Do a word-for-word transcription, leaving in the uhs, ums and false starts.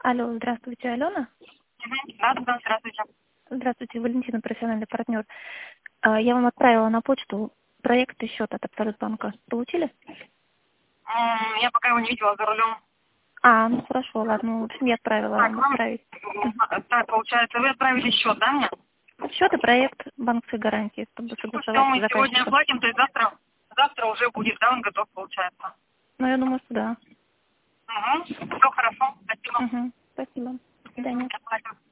Алло, здравствуйте, Алена. Мгм. Да, да, здравствуйте. Здравствуйте, Валентина, профессиональный партнер. А, Я вам отправила на почту проект и счет от Абсолютбанка. Получили? М, Я пока его не видела за рулем. А, ну хорошо, ладно. В общем, я отправила Так, вам вам, отправить. так, получается, вы отправили счет, да, мне? Счет и проект банковской гарантии, чтобы Ну, все, согласовать с мы сегодня заказчиком. оплатим, то есть завтра, завтра уже будет, да, он готов, получается. Ну, я думаю, что да. Угу. Все хорошо, спасибо. Угу. Спасибо. До Мгм. свидания. Оплатим.